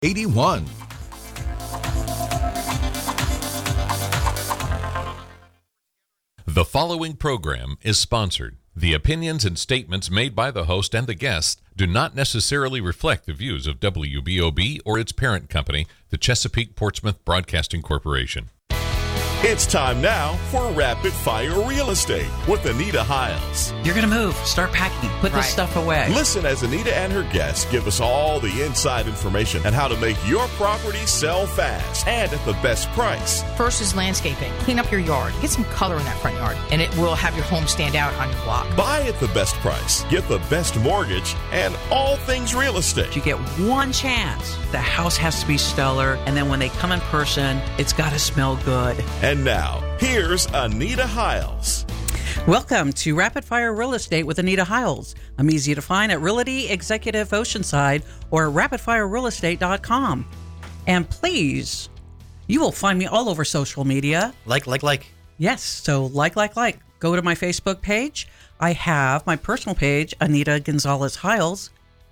81. The following program is sponsored. The opinions and statements made by the host and the guests do not necessarily reflect the views of WBOB or its parent company, the Chesapeake Portsmouth Broadcasting Corporation. It's time now for Rapid Fire Real Estate with Anita Hiles. You're going to move. Start packing. Put this stuff away. Listen as Anita and her guests give us all the inside information on how to make your property sell fast and at the best price. First is landscaping. Clean up your yard. Get some color in that front yard, and it will have your home stand out on your block. Buy at the best price. Get the best mortgage and all things real estate. You get one chance. The house has to be stellar, and then when they come in person, it's got to smell good. And now, here's Anita Hiles. Welcome to Rapid Fire Real Estate with Anita Hiles. I'm easy to find at Realty Executive Oceanside or rapidfirerealestate.com. And please, you will find me all over social media. Like. Yes, so like. Go to my Facebook page. I have my personal page, Anita Gonzalez Hiles,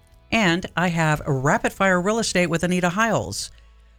and I have Rapid Fire Real Estate with Anita Hiles.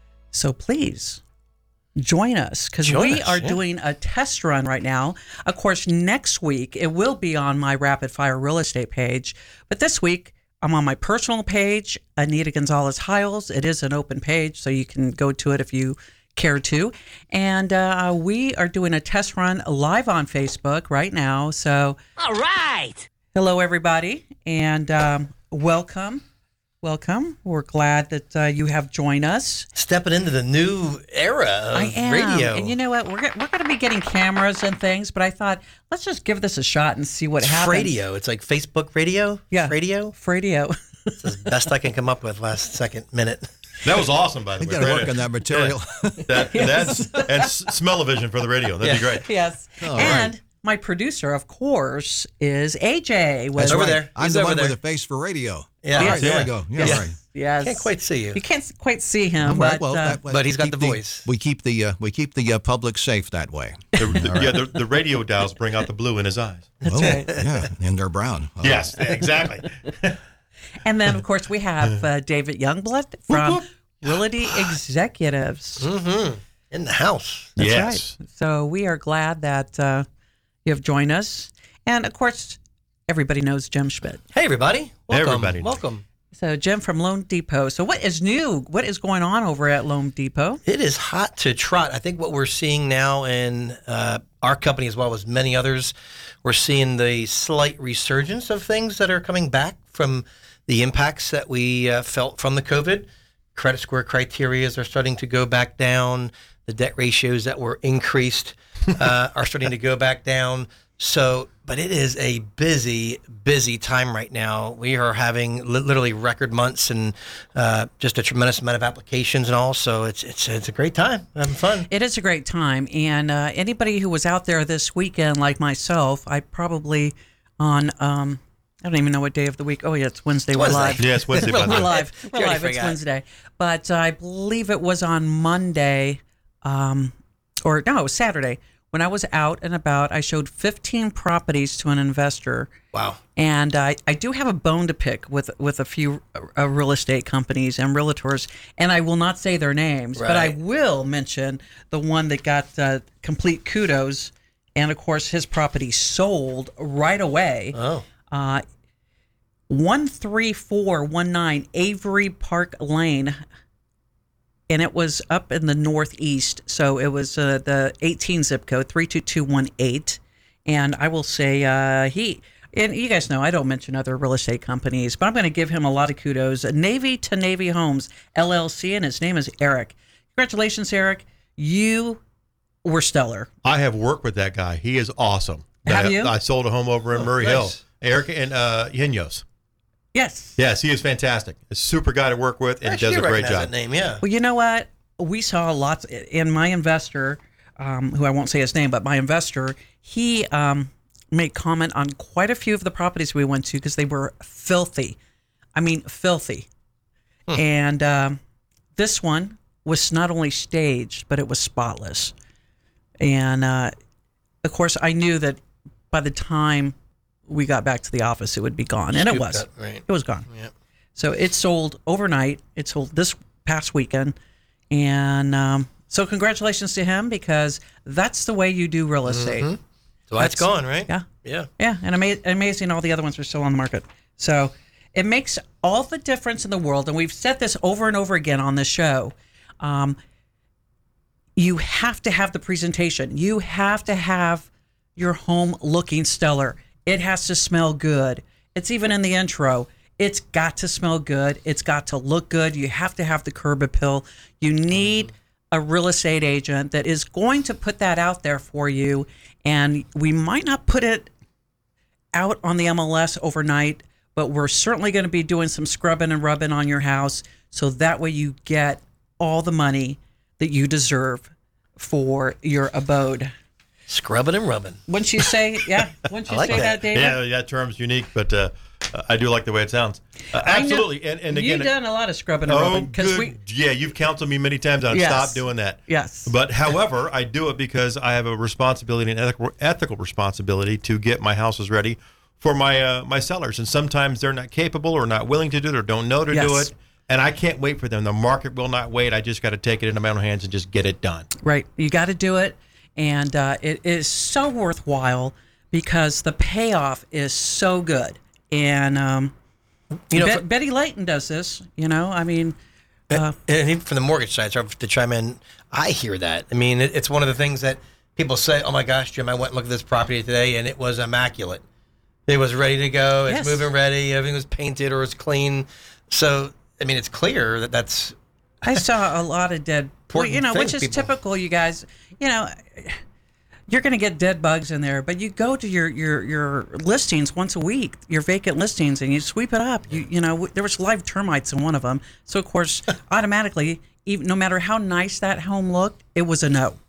So please join us because we are doing a test run right now. Of course, next week it will be on my Rapid Fire Real Estate page. But this week I'm on my personal page, Anita Gonzalez Hiles. It is an open page, so you can go to it if you care to. And we are doing a test run live on Facebook right now. So, All right. hello, everybody, and welcome. Welcome. We're glad that you have joined us. Stepping into the new era of I am. radio. And you know what? We're going to be getting cameras and things, but I thought, let's just give this a shot and see what happens. Radio. It's like Facebook radio. Yeah. Radio. Radio. It's the best I can come up with last second minute. That was awesome, by the You way. got to Great. work on that material. And smell-o-vision for the radio. That'd be great. Yes. All and right. my producer, of course, is AJ. That's over right. there. I'm He's the over one there. with a face for radio. Yeah. All right, there Yeah. we go. Yeah, Yeah. right. Yes. Can't quite see you. You can't quite see him, All right, but well, but he's got keep the voice. We keep the public safe that way. The radio dials bring out the blue in his eyes. that's right. Yeah, and they're brown. Oh. Yes, exactly. And then, of course, we have David Youngblood from Realty Executives. In the house. That's Yes. right. So we are glad that you have joined us. And, of course, everybody knows Jim Schmidt. Hey, everybody. Welcome. Everybody knows. Welcome. So Jim from Loan Depot. So what is new? What is going on over at Loan Depot? It is hot to trot. I think what we're seeing now in our company, as well as many others, we're seeing the slight resurgence of things that are coming back from the impacts that we felt from the COVID. Credit score criterias are starting to go back down. The debt ratios that were increased are starting to go back down. So, but it is a busy time right now. We are having literally record months and just a tremendous amount of applications and all. So it's a great time. Having fun. It is a great time. And anybody who was out there this weekend, like myself, I probably on, I don't even know what day of the week. Oh, yeah, it's Wednesday. We're Wednesday. live. Yeah, it's Wednesday, by the We're way. live. You We're already live. It's forgot. Wednesday. But I believe it was on Monday, it was Saturday. When I was out and about, I showed 15 properties to an investor. Wow. And I do have a bone to pick with a few real estate companies and realtors, and I will not say their names, but I Right. will mention the one that got complete kudos, and of course his property sold right away. Oh. 13419 Avery Park Lane, and it was up in the northeast, so it was the 18 zip code 32218. And I will say and you guys know I don't mention other real estate companies, but I'm going to give him a lot of kudos. Navy to Navy Homes LLC, and his name is Eric. Congratulations, Eric. You were stellar. I have worked with that guy. He is awesome. Have you? I sold a home over in Murray nice. Hill. Eric and Yinos. Yes. Yes, he is fantastic. A super guy to work with and Actually, does a great recognize job. That name, yeah. Well, you know what? We saw lots in my investor, who I won't say his name, but my investor, he made comment on quite a few of the properties we went to because they were filthy. I mean, filthy. And this one was not only staged, but it was spotless. And of course, I knew that by the time we got back to the office, it would be gone. And it Scooped was. up, right. It was gone. Yep. So it sold overnight. It sold this past weekend. And so congratulations to him, because that's the way you do real estate. So that's gone, right? Yeah. Yeah. Yeah, and amazing all the other ones are still on the market. So it makes all the difference in the world, and we've said this over and over again on this show. You have to have the presentation. You have to have your home looking stellar. It has to smell good. It's even in the intro. It's got to smell good. It's got to look good. You have to have the curb appeal. You need a real estate agent that is going to put that out there for you. And we might not put it out on the MLS overnight, but we're certainly going to be doing some scrubbing and rubbing on your house, so that way you get all the money that you deserve for your abode. Scrubbing and rubbing. Wouldn't you say, wouldn't you like say that. that, David? Yeah, that term's unique, but I do like the way it sounds. Absolutely. And again, You've done a lot of scrubbing and rubbing. good. Yeah, you've counseled me many times on Yes. stop doing that. Yes. But however, I do it because I have a responsibility, an ethical responsibility to get my houses ready for my sellers. And sometimes they're not capable or not willing to do it or don't know to do Yes. it. And I can't wait for them. The market will not wait. I just got to take it into my own hands and just get it done. Right. You got to do it. And it is so worthwhile because the payoff is so good. And, Betty Layton does this, I mean. And even from the mortgage side, sorry to chime in, I hear that. I mean, it's one of the things that people say, oh my gosh, Jim, I went and looked at this property today and it was immaculate. It was ready to go. It's Yes. moving ready. Everything was painted or it's clean. So, I mean, it's clear that that's... I saw a lot of dead, Important which thing, is people. typical, you guys. You're going to get dead bugs in there, but you go to your listings once a week, your vacant listings, and you sweep it up. There was live termites in one of them, so of course, automatically, even no matter how nice that home looked, it was a no.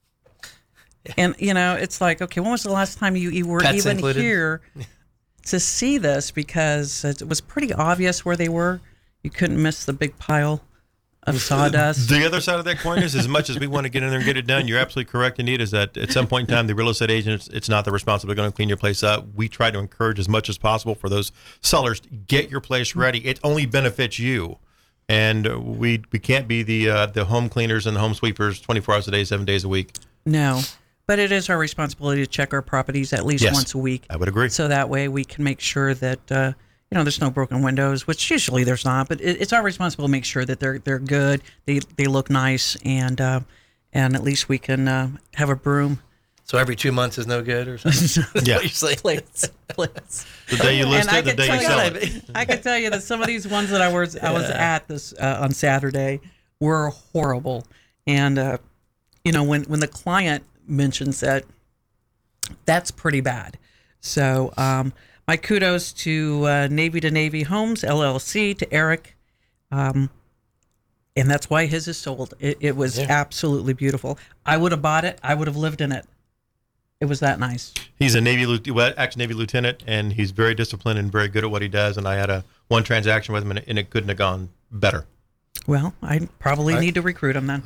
And it's like, okay, when was the last time you were Pets even included. here to see this? Because it was pretty obvious where they were. You couldn't miss the big pile of sawdust. The other side of that coin is, as much as we want to get in there and get it done, you're absolutely correct, Anita, is that at some point in time, the real estate agent, it's not their responsibility going to clean your place up. We try to encourage as much as possible for those sellers to get your place ready. It only benefits you. And we can't be the home cleaners and the home sweepers 24 hours a day, 7 days a week. No, but it is our responsibility to check our properties at least Yes, once a week. I would agree. So that way we can make sure that there's no broken windows, which usually there's not. But it's our responsibility to make sure that they're good, they look nice, and at least we can have a broom. So every 2 months is no good or something? Yeah. Please. The day you list And I it, the can day you tell sell you- it. I can tell you that some of these ones that I was at this on Saturday were horrible, and when the client mentions that, that's pretty bad. So my kudos to Navy to Navy Homes LLC, to Eric, and that's why his is sold. It was absolutely beautiful. I would have bought it. I would have lived in it. It was that nice. He's a Navy lieutenant, and he's very disciplined and very good at what he does. And I had one transaction with him, and it couldn't have gone better. Well, I probably need to recruit him then.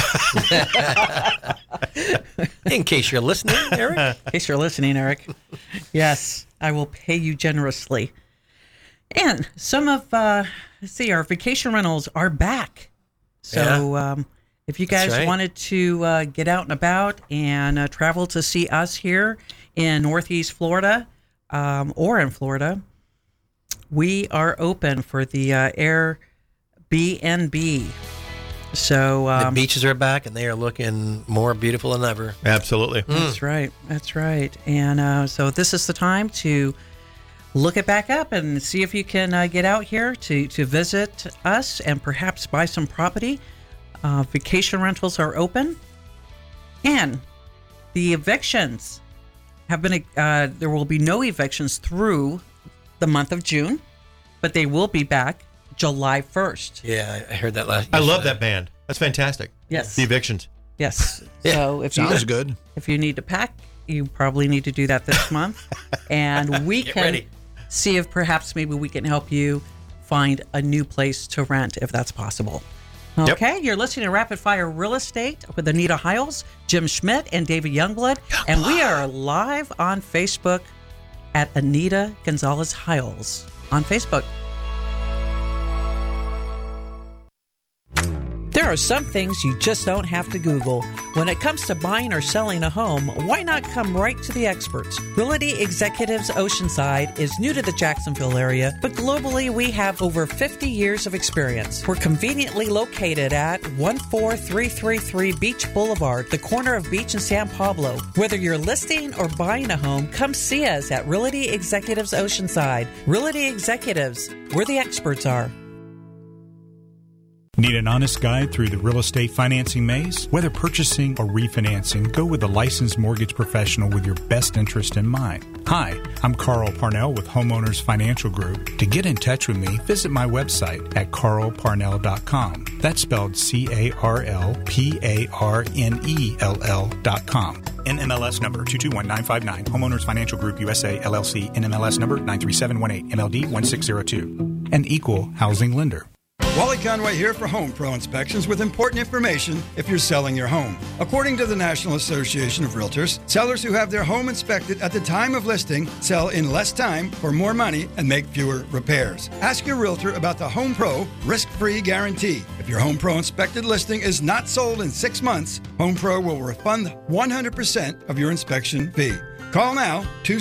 In case you're listening, Eric. In case you're listening, Eric. Yes, I will pay you generously. And some of, our vacation rentals are back. So if you guys That's right. wanted to get out and about and travel to see us here in Northeast Florida or in Florida, we are open for the Airbnb. So The beaches are back, and they are looking more beautiful than ever. Absolutely. That's right. That's right. And so this is the time to look it back up and see if you can get out here to visit us and perhaps buy some property. Vacation rentals are open. And the evictions have been, there will be no evictions through the month of June, but they will be back July 1st. Yeah, I heard that last. I love that band. That's fantastic. Yes. The evictions. Yes. So if Sounds you good. If you need to pack, you probably need to do that this month. And we Get can ready. see if perhaps maybe we can help you find a new place to rent if that's possible. Okay, You're listening to Rapid Fire Real Estate with Anita Hiles, Jim Schmidt, and David Youngblood. And we are live on Facebook at Anita Gonzalez Hiles on Facebook. There are some things you just don't have to Google. When it comes to buying or selling a home, why not come right to the experts? Realty Executives Oceanside is new to the Jacksonville area, but globally we have over 50 years of experience. We're conveniently located at 14333 Beach Boulevard, the corner of Beach and San Pablo. Whether you're listing or buying a home, come see us at Realty Executives Oceanside. Realty Executives, where the experts are. Need an honest guide through the real estate financing maze? Whether purchasing or refinancing, go with a licensed mortgage professional with your best interest in mind. Hi, I'm Carl Parnell with Homeowners Financial Group. To get in touch with me, visit my website at carlparnell.com. That's spelled CarlParnell.com. NMLS number 221959. Homeowners Financial Group USA, LLC. NMLS number 93718. MLD 1602. An equal housing lender. Wally Conway here for Home Pro Inspections with important information if you're selling your home. According to the National Association of Realtors, sellers who have their home inspected at the time of listing sell in less time for more money and make fewer repairs. Ask your realtor about the Home Pro risk-free guarantee. If your Home Pro inspected listing is not sold in 6 months, Home Pro will refund 100% of your inspection fee. Call now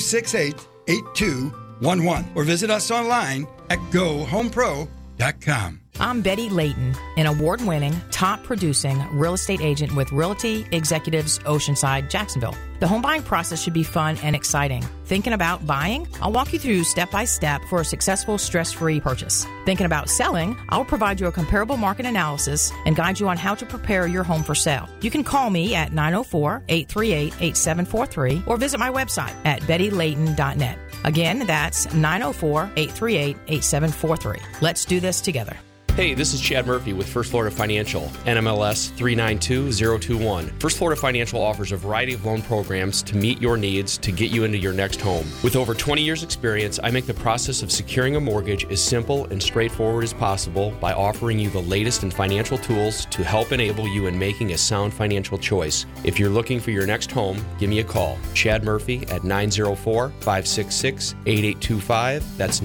268-8211 or visit us online at GoHomePro.com. I'm Betty Layton, an award-winning, top-producing real estate agent with Realty Executives Oceanside, Jacksonville. The home buying process should be fun and exciting. Thinking about buying? I'll walk you through step-by-step for a successful, stress-free purchase. Thinking about selling? I'll provide you a comparable market analysis and guide you on how to prepare your home for sale. You can call me at 904-838-8743 or visit my website at bettylayton.net. Again, that's 904-838-8743. Let's do this together. Hey, this is Chad Murphy with First Florida Financial, NMLS 392021. First Florida Financial offers a variety of loan programs to meet your needs to get you into your next home. With over 20 years experience, I make the process of securing a mortgage as simple and straightforward as possible by offering you the latest in financial tools to help enable you in making a sound financial choice. If you're looking for your next home, give me a call. Chad Murphy at 904-566-8825. That's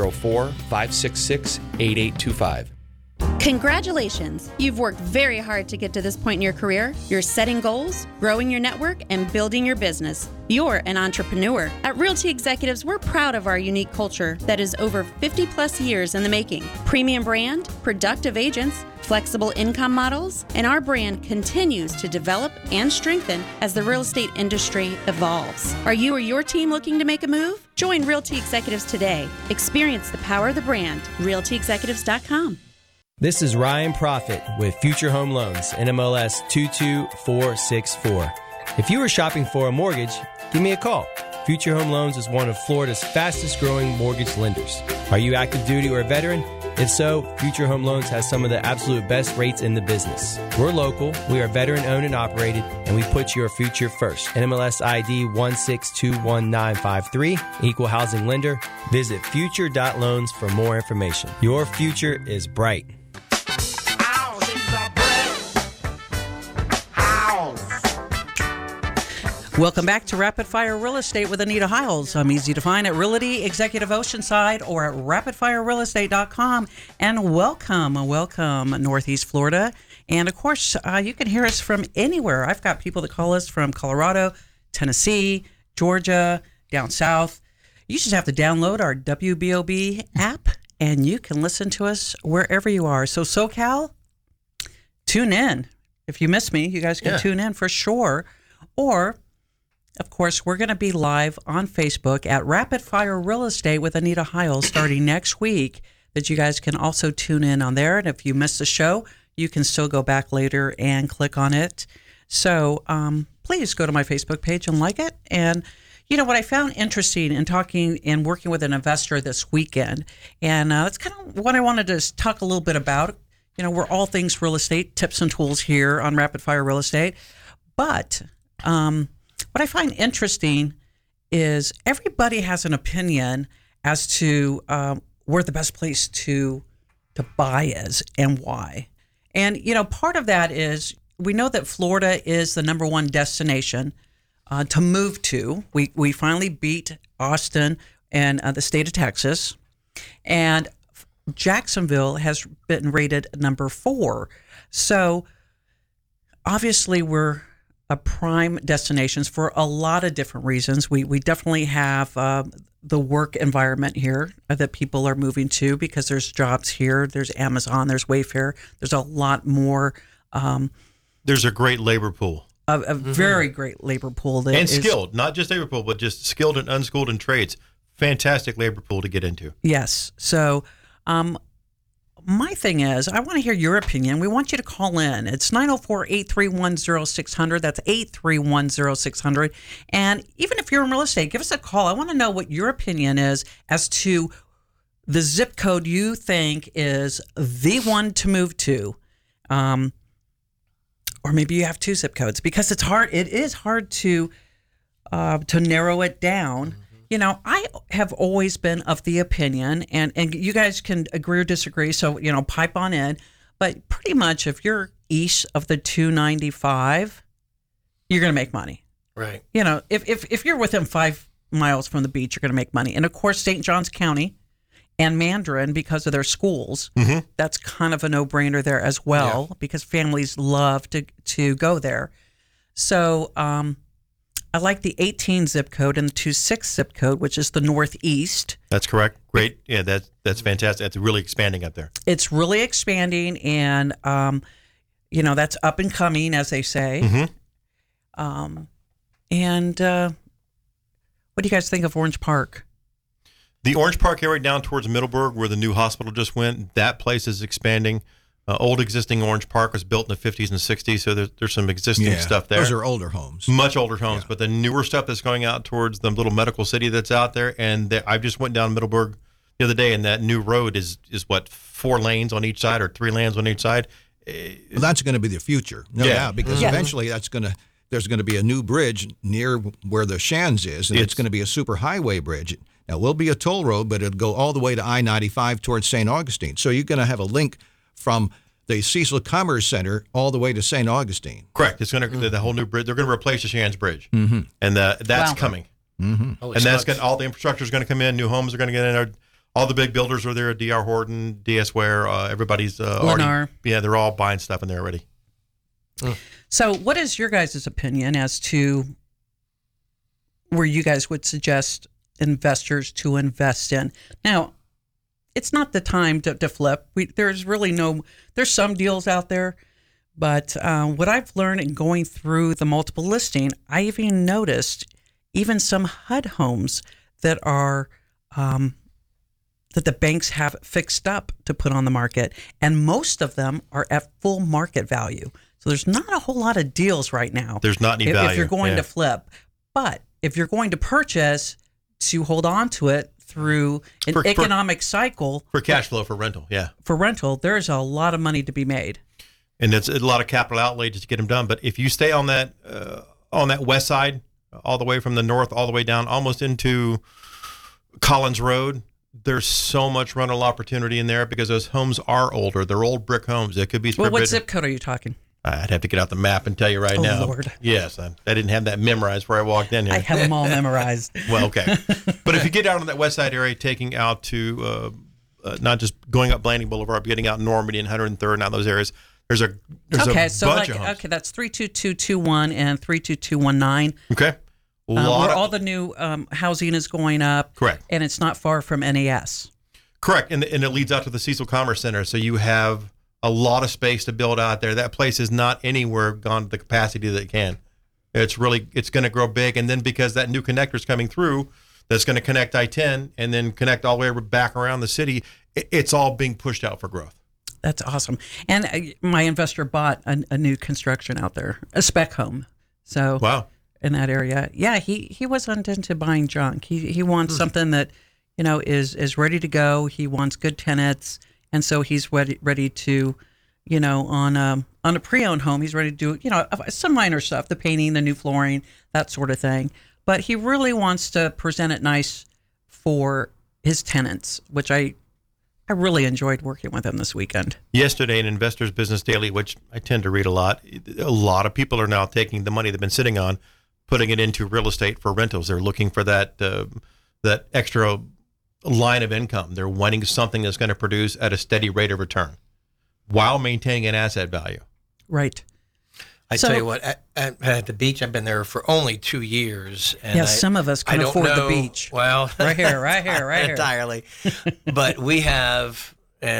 904-566-8825. Congratulations! You've worked very hard to get to this point in your career. You're setting goals, growing your network, and building your business. You're an entrepreneur. At Realty Executives, we're proud of our unique culture that is over 50 plus years in the making. Premium brand, productive agents, flexible income models, and our brand continues to develop and strengthen as the real estate industry evolves. Are you or your team looking to make a move? Join Realty Executives today. Experience the power of the brand. RealtyExecutives.com. This is Ryan Profit with Future Home Loans, NMLS 22464. If you are shopping for a mortgage, give me a call. Future Home Loans is one of Florida's fastest growing mortgage lenders. Are you active duty or a veteran? If so, Future Home Loans has some of the absolute best rates in the business. We're local, we are veteran owned and operated, and we put your future first. NMLS ID 1621953, equal housing lender. Visit future.loans for more information. Your future is bright. Welcome back to Rapid Fire Real Estate with Anita Hiles. I'm easy to find at Realty Executive Oceanside or at rapidfirerealestate.com. And welcome Northeast Florida. And of course, you can hear us from anywhere. I've got people that call us from Colorado, Tennessee, Georgia, down south. You just have to download our WBOB app and you can listen to us wherever you are. So SoCal, tune in. If you miss me, you guys can tune in for sure. Or of course, we're going to be live on Facebook at Rapid Fire Real Estate with Anita Hiles starting next week, that you guys can also tune in on there. And if you missed the show, you can still go back later and click on it. So please go to my Facebook page and like it. And you know what I found interesting in talking and working with an investor this weekend, and that's kind of what I wanted to talk a little bit about. You know, we're all things real estate, tips and tools here on Rapid Fire Real Estate. But what I find interesting is everybody has an opinion as to where the best place to buy is and why. And, you know, part of that is we know that Florida is the number one destination to move to. We finally beat Austin and the state of Texas. And Jacksonville has been rated number 4. So obviously we're a prime destinations for a lot of different reasons. We definitely have the work environment here that people are moving to because there's jobs here. There's Amazon, there's Wayfair. There's a lot more. There's a great labor pool. A very great labor pool. That and skilled, not just labor pool, but just skilled and unschooled in trades. Fantastic labor pool to get into. Yes. So my thing is, I want to hear your opinion. We want you to call in. It's 904-831-0600. That's 831-0600. And even if you're in real estate, give us a call. I want to know what your opinion is as to the zip code you think is the one to move to. Or maybe you have 2 zip codes because it's hard. It is hard to narrow it down. You know, I have always been of the opinion, and you guys can agree or disagree, so, you know, pipe on in. But pretty much if you're east of the 295, you're going to make money. Right. You know, if you're within 5 miles from the beach, you're going to make money. And, of course, St. Johns County and Mandarin, because of their schools, that's kind of a no-brainer there as well because families love to go there. So I like the 18 zip code and the 26 zip code, which is the Northeast. That's correct. Great. Yeah, that's fantastic. That's really expanding up there. It's really expanding, and you know, that's up and coming, as they say. And what do you guys think of Orange Park? The Orange Park area down towards Middleburg, where the new hospital just went, that place is expanding. Old existing Orange Park was built in the 50s and 60s, so there's some existing stuff there. Those are older homes. Much older homes, but the newer stuff that's going out towards the little medical city that's out there, and I just went down Middleburg the other day, and that new road is what, 4 lanes on each side or 3 lanes on each side? Well, that's going to be the future, no doubt, because eventually there's going to be a new bridge near where the Shands is, and it's going to be a super highway bridge. Now, it will be a toll road, but it'll go all the way to I-95 towards St. Augustine. So you're going to have a link from the Cecil Commerce Center all the way to St. Augustine. Correct. It's going to the whole new bridge. They're going to replace the Shands Bridge, and that's coming. And that's going. All the infrastructure is going to come in. New homes are going to get in there. All the big builders are there. D.R. Horton, DS Ware, everybody's already. Yeah, they're all buying stuff in there already. So, what is your guys' opinion as to where you guys would suggest investors to invest in? Now, it's not the time to flip. There's some deals out there, but what I've learned in going through the multiple listing, I even noticed even some HUD homes that are that the banks have fixed up to put on the market, and most of them are at full market value. So there's not a whole lot of deals right now. There's not any value if you're going to flip, but if you're going to purchase, to hold on to it through an economic cycle. For cash flow, for rental, For rental, there's a lot of money to be made. And it's a lot of capital outlay just to get them done. But if you stay on that west side, all the way from the north, all the way down, almost into Collins Road, there's so much rental opportunity in there because those homes are older. They're old brick homes. It could be. Well, what zip code are you talking? I'd have to get out the map and tell you right now. Lord. Yes, I didn't have that memorized before I walked in here. I have them all memorized. Well, okay. But if you get out on that west side area, taking out to not just going up Blanding Boulevard, but getting out Normandy and 103rd and out those areas, there's a bunch of homes. Okay, that's 32221 and 32219. Okay. Where all the new housing is going up. Correct. And it's not far from NAS. Correct. And it leads out to the Cecil Commerce Center. So you have a lot of space to build out there. That place is not anywhere gone to the capacity that it can. It's going to grow big. And then because that new connector is coming through, that's going to connect I-10 and then connect all the way back around the city, it's all being pushed out for growth. That's awesome. And my investor bought a new construction out there, a spec home. So wow. In that area. Yeah, he wasn't into buying junk. He wants something that, is ready to go. He wants good tenants. And so he's ready to, on a pre-owned home, he's ready to do, some minor stuff, the painting, the new flooring, that sort of thing. But he really wants to present it nice for his tenants, which I really enjoyed working with him this weekend. Yesterday in Investors Business Daily, which I tend to read a lot of people are now taking the money they've been sitting on, putting it into real estate for rentals. They're looking for that extra line of income. They're wanting something that's going to produce at a steady rate of return while maintaining an asset value. Right. I tell you what, at the beach, I've been there for only 2 years. And some of us can afford the beach. Well, right here. Entirely. But we have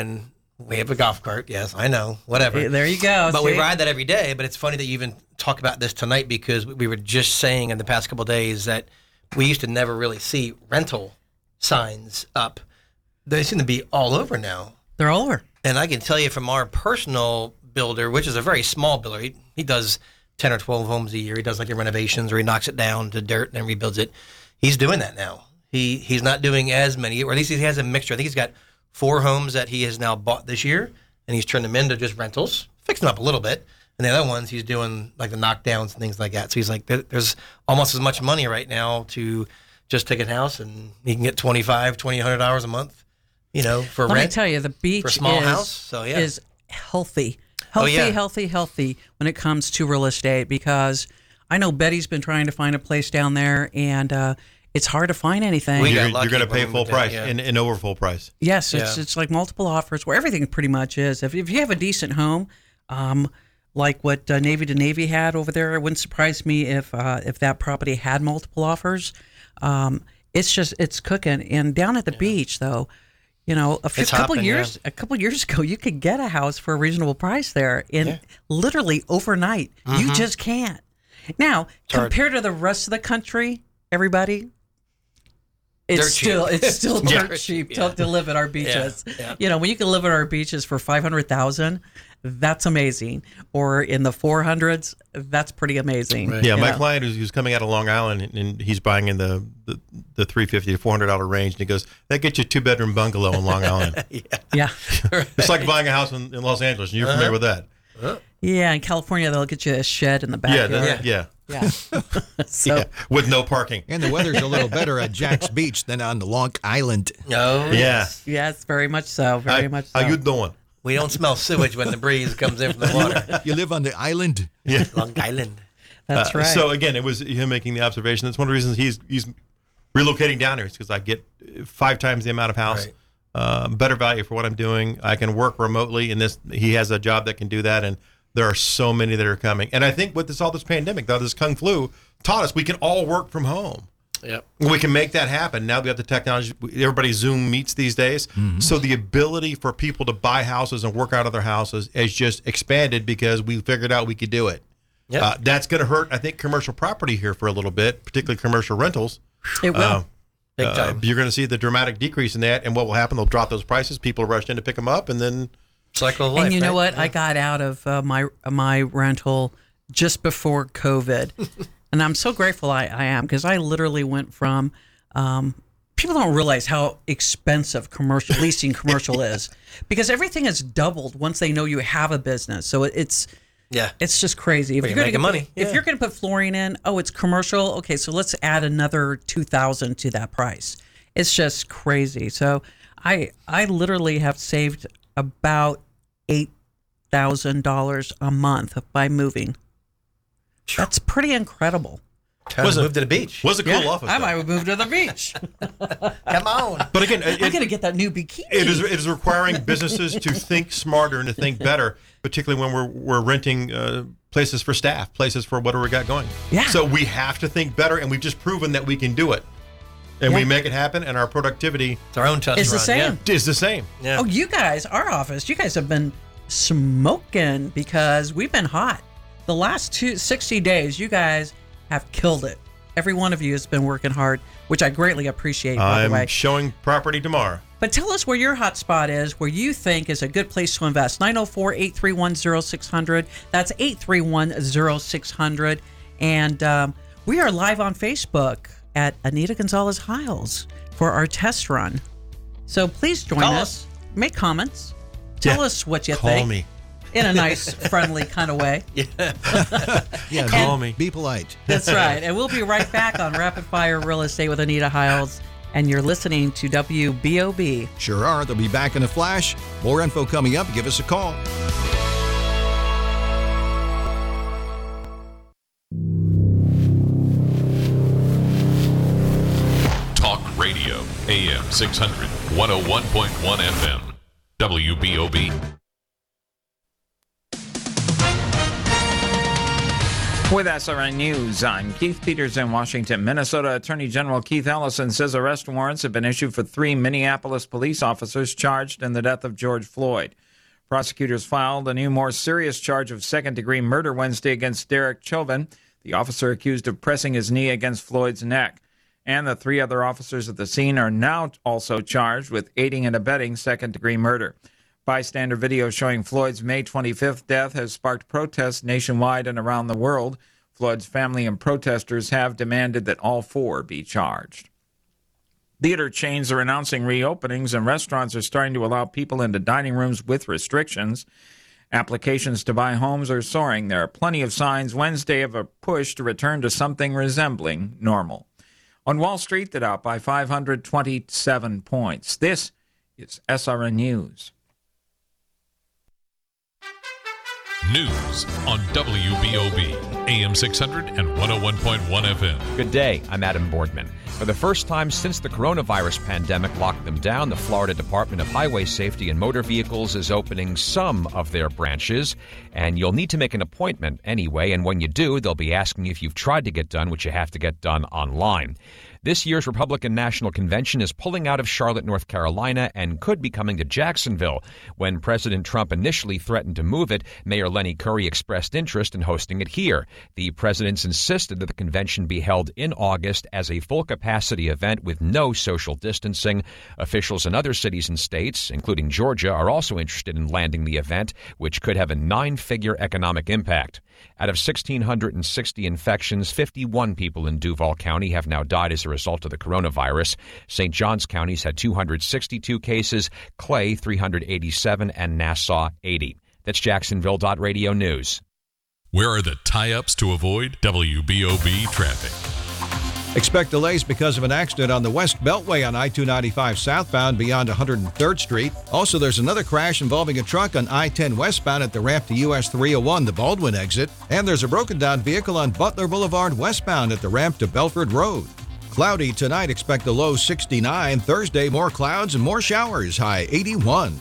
a golf cart. Yes, I know. Whatever. There you go. But we ride that every day. But it's funny that you even talk about this tonight, because we were just saying in the past couple of days that we used to never really see rental signs up. They seem to be all over now. They're all over. And I can tell you from our personal builder, which is a very small builder, he does 10 or 12 homes a year. He does like the renovations, or he knocks it down to dirt and then rebuilds it. He's doing that now. He's not doing as many, or at least he has a mixture. I think he's got 4 homes that he has now bought this year, and he's turned them into just rentals, fixing them up a little bit. And the other ones he's doing like the knockdowns and things like that. So he's like, there's almost as much money right now to just take a house, and he can get $2,500 a month, for rent. Let me tell you, the beach for a small house. So is healthy. Healthy when it comes to real estate, because I know Betty's been trying to find a place down there, and it's hard to find anything. You're going to pay full price and over full price. Yes, it's like multiple offers where everything pretty much is. If you have a decent home, like what Navy to Navy had over there, it wouldn't surprise me if that property had multiple offers. It's cooking. And down at the beach, though, a couple years ago, you could get a house for a reasonable price there, and literally overnight. You just can't. Now, compared to the rest of the country, everybody, it's still dirt cheap to live at our beaches. When you can live at our beaches for $500,000, that's amazing. Or in the 400s, that's pretty amazing. Right. Yeah, my client who's coming out of Long Island, and he's buying in the $350 to $400 range, and he goes, that gets you a 2-bedroom bungalow in Long Island. Yeah. It's like buying a house in Los Angeles, and you're familiar with that. Yeah, in California, they'll get you a shed in the backyard. Yeah. So, with no parking. And the weather's a little better at Jack's Beach than on the Long Island. Oh, yes, very much so. Very much so. How you doing? We don't smell sewage when the breeze comes in from the water. You live on the island? Yeah. Long Island. That's right. So, again, it was him making the observation. That's one of the reasons he's relocating down here, is because I get 5 times the amount of house, better value for what I'm doing. I can work remotely, and he has a job that can do that, and there are so many that are coming. And I think with all this pandemic, this Kung Flu taught us we can all work from home. Yep. We can make that happen. Now we have the technology. Everybody Zoom meets these days. Mm-hmm. So the ability for people to buy houses and work out of their houses has just expanded, because we figured out we could do it. Yep. That's going to hurt, I think, commercial property here for a little bit, particularly commercial rentals. It will. Big time. You're going to see the dramatic decrease in that. And what will happen, they'll drop those prices. People rush in to pick them up, and then... cycle of life. And you know what? I got out of my rental just before COVID. And I'm so grateful I am, because I literally went from people don't realize how expensive leasing commercial is, because everything is doubled once they know you have a business. So it's just crazy. If you're making money, if you're going to put flooring in, it's commercial. Okay, so let's add another $2,000 to that price. It's just crazy. So I literally have saved about $8,000 a month by moving. That's pretty incredible. Move to the beach. Was a cool office. I might move to the beach. Come on. But again, I'm going to get that new bikini. It is requiring businesses to think smarter and to think better, particularly when we're renting places for staff, places for whatever we got going. Yeah. So we have to think better, and we've just proven that we can do it. And we make it happen, and our productivity... It's our own test is the same. Yeah. Is the same. Yeah. Oh, you guys, our office, you guys have been smoking, because we've been hot. The last 60 days, you guys have killed it. Every one of you has been working hard, which I greatly appreciate, by the way. I'm showing property tomorrow. But tell us where your hot spot is, where you think is a good place to invest. 904-831-0600. That's 831-0600. And we are live on Facebook at Anita Gonzalez Hiles for our test run. So please join us. Make comments. Tell us what you think. Call me. In a nice, friendly kind of way. Yeah, call me. Be polite. That's right. And we'll be right back on Rapid Fire Real Estate with Anita Hiles. And you're listening to WBOB. Sure are. They'll be back in a flash. More info coming up. Give us a call. Talk Radio, AM 600 101.1 FM. WBOB. With SRN News, I'm Keith Peters in Washington. Minnesota Attorney General Keith Ellison says arrest warrants have been issued for 3 Minneapolis police officers charged in the death of George Floyd. Prosecutors filed a new, more serious charge of second-degree murder Wednesday against Derek Chauvin, the officer accused of pressing his knee against Floyd's neck. And the 3 other officers at the scene are now also charged with aiding and abetting second-degree murder. Bystander video showing Floyd's May 25th death has sparked protests nationwide and around the world. Floyd's family and protesters have demanded that all 4 be charged. Theater chains are announcing reopenings, and restaurants are starting to allow people into dining rooms with restrictions. Applications to buy homes are soaring. There are plenty of signs Wednesday of a push to return to something resembling normal. On Wall Street, the Dow by 527 points. This is SRN News. News on WBOB, AM 600 and 101.1 FM. Good day, I'm Adam Boardman. For the first time since the coronavirus pandemic locked them down, the Florida Department of Highway Safety and Motor Vehicles is opening some of their branches, and you'll need to make an appointment anyway, and when you do, they'll be asking you if you've tried to get done, which you have to get done online. This year's Republican National Convention is pulling out of Charlotte, North Carolina, and could be coming to Jacksonville. When President Trump initially threatened to move it, Mayor Lenny Curry expressed interest in hosting it here. The presidents insisted that the convention be held in August as a full-capacity event with no social distancing. Officials in other cities and states, including Georgia, are also interested in landing the event, which could have a 9-figure economic impact. Out of 1,660 infections, 51 people in Duval County have now died as a result of the coronavirus. St. Johns County's had 262 cases, Clay 387, and Nassau 80. That's Jacksonville.Radio News. Where are the tie-ups to avoid WBOB traffic? Expect delays because of an accident on the West Beltway on I-295 southbound beyond 103rd Street. Also, there's another crash involving a truck on I-10 westbound at the ramp to US 301, the Baldwin exit. And there's a broken-down vehicle on Butler Boulevard westbound at the ramp to Belford Road. Cloudy tonight, expect a low 69. Thursday, more clouds and more showers, high 81.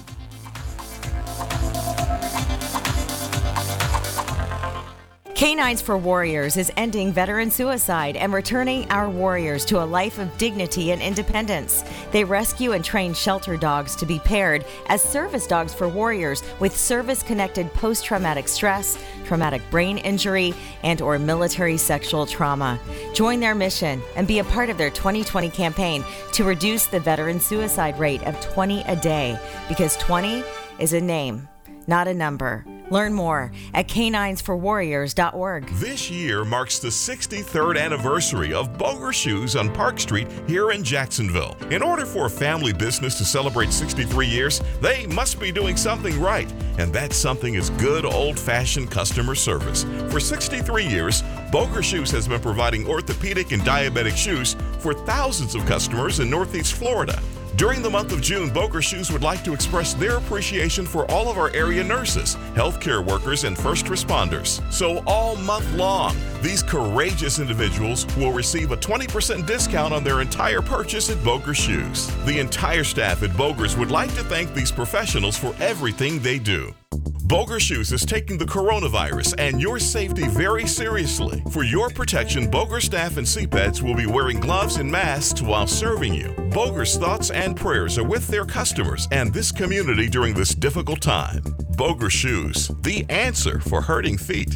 Canines for Warriors is ending veteran suicide and returning our warriors to a life of dignity and independence. They rescue and train shelter dogs to be paired as service dogs for warriors with service-connected post-traumatic stress, traumatic brain injury, and/or military sexual trauma. Join their mission and be a part of their 2020 campaign to reduce the veteran suicide rate of 20 a day, because 20 is a name, not a number. Learn more at caninesforwarriors.org. This year marks the 63rd anniversary of Boger Shoes on Park Street here in Jacksonville. In order for a family business to celebrate 63 years, they must be doing something right. And that something is good old-fashioned customer service. For 63 years, Boger Shoes has been providing orthopedic and diabetic shoes for thousands of customers in Northeast Florida. During the month of June, Boger Shoes would like to express their appreciation for all of our area nurses, healthcare workers, and first responders. So all month long, these courageous individuals will receive a 20% discount on their entire purchase at Boger Shoes. The entire staff at Boger's would like to thank these professionals for everything they do. Boger Shoes is taking the coronavirus and your safety very seriously. For your protection, Boger staff and CPEDs will be wearing gloves and masks while serving you. Boger's thoughts and prayers are with their customers and this community during this difficult time. Boger Shoes, the answer for hurting feet.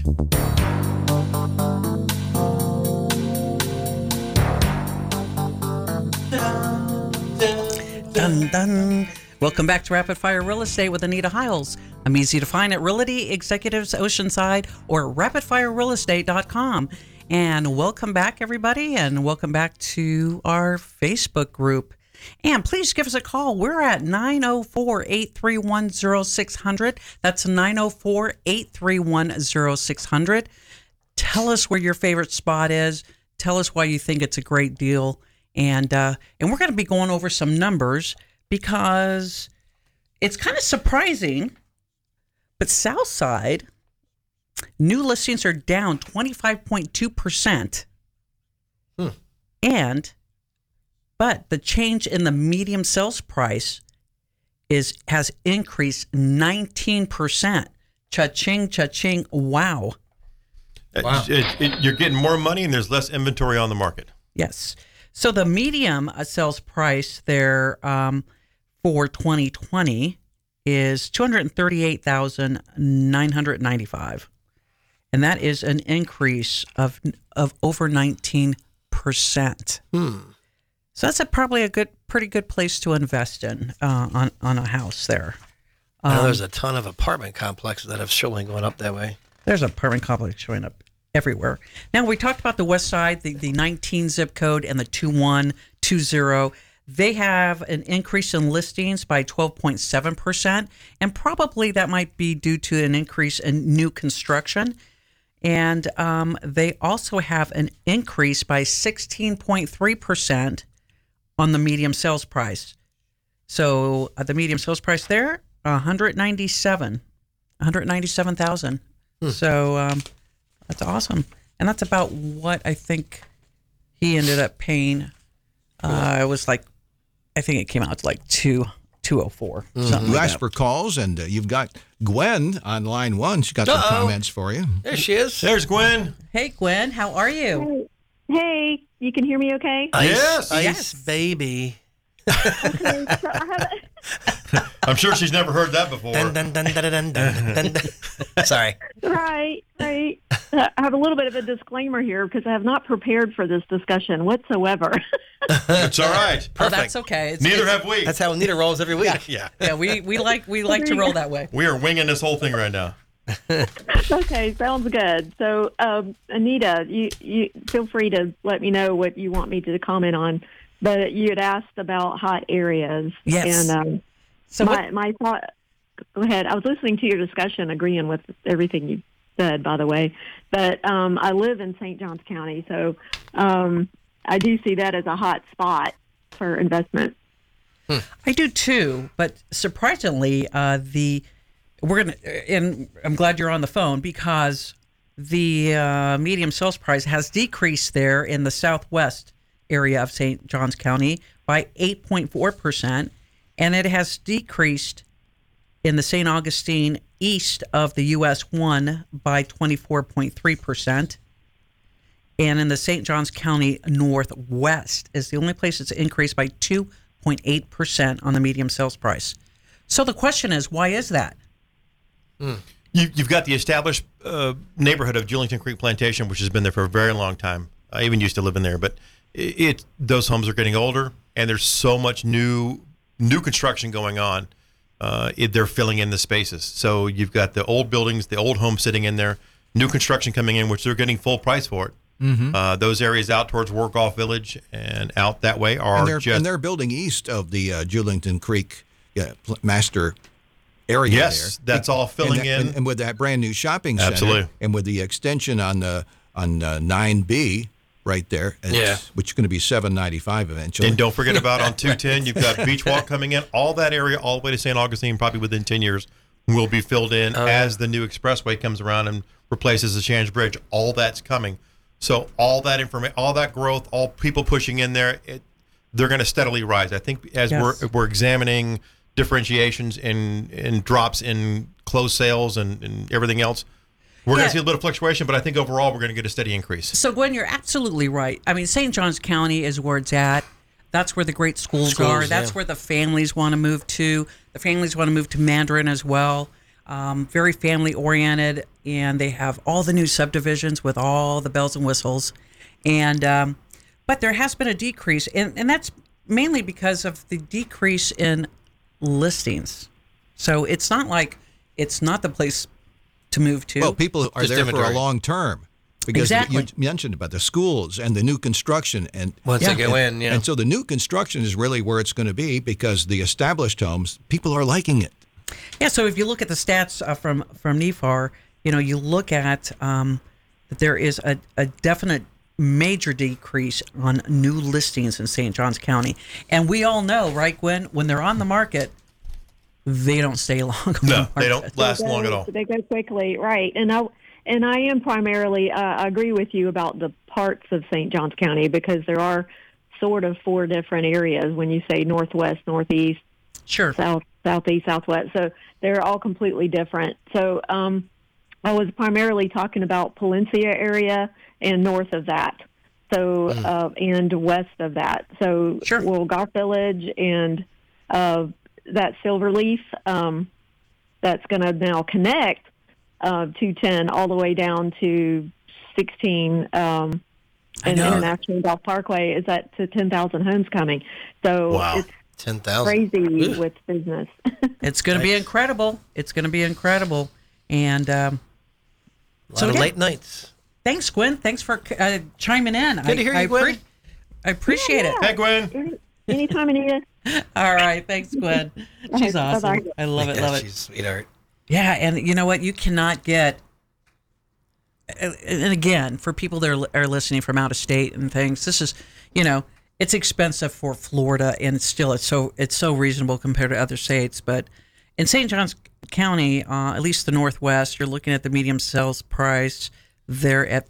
Dun, dun. Welcome back to Rapid Fire Real Estate with Anita Hiles. I'm easy to find at Realty Executives Oceanside or rapidfirerealestate.com. And welcome back, everybody, and welcome back to our Facebook group. And please give us a call. We're at 904-831-0600. That's 904-831-0600. Tell us where your favorite spot is. Tell us why you think it's a great deal. And we're going to be going over some numbers because it's kind of surprising, but Southside, new listings are down 25.2%. And But the change in the medium sales price has increased 19%. Cha-ching, cha-ching, wow. You're getting more money and there's less inventory on the market. Yes. So the medium sales price there for 2020 is $238,995. And that is an increase of over 19%. So that's probably a pretty good place to invest in on a house there. I know there's a ton of apartment complexes that have showing going up that way. There's an apartment complex showing up everywhere. Now, we talked about the West Side, the 19 zip code and the 2120. They have an increase in listings by 12.7%, and probably that might be due to an increase in new construction. And they also have an increase by 16.3% on the medium sales price. So the medium sales price there, $197,000. So that's awesome. And that's about what I think he ended up paying. It was like, I think it came out to like 204. Something You like asked that. for calls, and you've got Gwen on line 1. She's got some comments for you. There she is. There's Gwen. Hey, Gwen, how are you? Hey, you can hear me okay? Ice baby. Okay, so I have I'm sure she's never heard that before. Dun, dun, dun, dun, dun, dun, dun, dun. Sorry. right. I have a little bit of a disclaimer here because I have not prepared for this discussion whatsoever. It's all right. Perfect. Oh, that's okay. Neither have we. That's how Anita rolls every week. Yeah. Yeah, we like to roll that way. We are winging this whole thing right now. Okay, sounds good. So, Anita, you feel free to let me know what you want me to comment on. But you had asked about hot areas. Yes. And So my thought. Go ahead. I was listening to your discussion, agreeing with everything you said, by the way. But I live in St. Johns County, so I do see that as a hot spot for investment. I do too, but surprisingly, and I'm glad you're on the phone because the medium sales price has decreased there in the southwest area of St. Johns County by 8.4%, and it has decreased in the St. Augustine east of the US 1 by 24.3%. And in the St. Johns County Northwest is the only place it's increased by 2.8% on the medium sales price. So the question is, why is that? You've got the established neighborhood of Julington Creek Plantation, which has been there for a very long time. I even used to live in there, but those homes are getting older, and there's so much new construction going on. They're filling in the spaces. So you've got the old buildings, the old homes sitting in there, new construction coming in, which they're getting full price for it. Mm-hmm. Those areas out towards Workoff Village and out that way are they're building east of the Julington Creek master area. Yes, there. that's all filling in. And with that brand new shopping center, absolutely, and with the extension on 9B right there, which is going to be $795 eventually. And don't forget about on 210, you've got Beach Walk coming in. All that area, all the way to St. Augustine, probably within 10 years, will be filled in as the new expressway comes around and replaces the Shands Bridge. All that's coming. So all that information, all that growth, all people pushing in there, they're going to steadily rise. I think as we're examining differentiations and drops in closed sales and everything else, we're going to see a little bit of fluctuation, but I think overall we're going to get a steady increase. So, Gwen, you're absolutely right. I mean, St. Johns County is where it's at. That's where the great schools are. That's where the families want to move to. The families want to move to Mandarin as well. Very family-oriented, and they have all the new subdivisions with all the bells and whistles. And but there has been a decrease, and that's mainly because of the decrease in listings. So it's not like it's not the place to move to. Well, people are there for a long term. Because exactly. you mentioned about the schools and the new construction. And once they go in, And so the new construction is really where it's going to be because the established homes, people are liking it. Yeah, so if you look at the stats from NEFAR, you look at that there is a definite major decrease on new listings in St. Johns County. And we all know, right, Gwen, when they're on the market, they don't stay long. No, they don't last long at all. They go quickly, right. And I am primarily, I agree with you about the parts of St. Johns County because there are sort of 4 different areas when you say northwest, northeast, sure, south, southeast, southwest. So they're all completely different. So I was primarily talking about Palencia area and north of that. So and west of that. So Golf Village and that Silverleaf that's going to now connect 210 all the way down to 16 and International Golf Parkway is at to 10,000 homes coming. So it's 10,000 crazy with business. It's going to be incredible. It's going to be incredible. And a lot of late nights. Thanks, Gwen. Thanks for chiming in. Good to hear you, Gwen. I appreciate it. Hey, Gwen. Anytime, Anita. All right. Thanks, Gwen. She's awesome. Bye-bye. I love it. Love it. She's a sweetheart. Yeah, and you know what? You cannot get. And again, for people that are listening from out of state and things, this is, it's expensive for Florida, and still it's so reasonable compared to other states. But in St. Johns County, at least the Northwest, you're looking at the medium sales price. They're at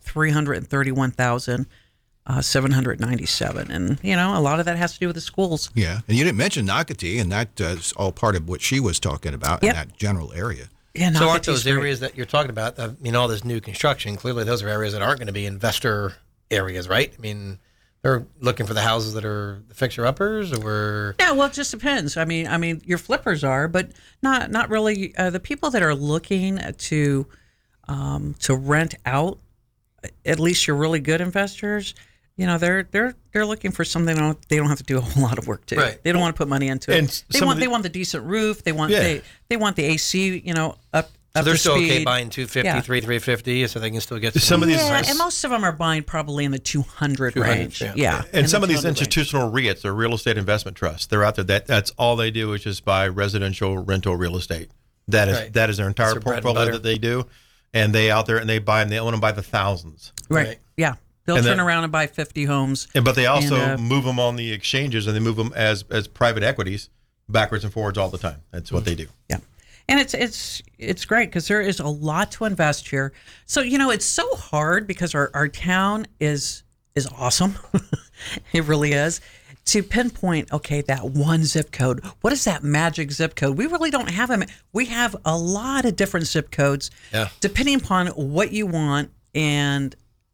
$331,797, and a lot of that has to do with the schools. Yeah, and you didn't mention Nocatee, and that's all part of what she was talking about in that general area. Yeah, so aren't those areas that you're talking about? All this new construction. Clearly, those are areas that aren't going to be investor areas, right? I mean, they're looking for the houses that are the fixer-uppers, or yeah. Well, it just depends. I mean, your flippers are, but not really. The people that are looking to rent out, at least your really good investors, they're looking for something they don't have to do a whole lot of work to. Right. They don't want to put money into it. And they want the decent roof. They want they want the AC, up. So they're still speed. okay buying 250, 350, so they can still get some of these. And most of them are buying probably in the 200 range. Yeah. And some of these institutional REITs or real estate investment trusts, they're out there. That's all they do is just buy residential rental real estate. That is their entire portfolio that they do. And they out there and they buy them. They own them by the thousands. Right. Yeah. They'll turn around and buy 50 homes. But they also move them on the exchanges, and they move them as private equities backwards and forwards all the time. That's what they do. Yeah. And it's great because there is a lot to invest here. So, it's so hard because our town is awesome. It really is. To pinpoint, okay, that one zip code. What is that magic zip code? We really don't have them. We have a lot of different zip codes, depending upon what you want and,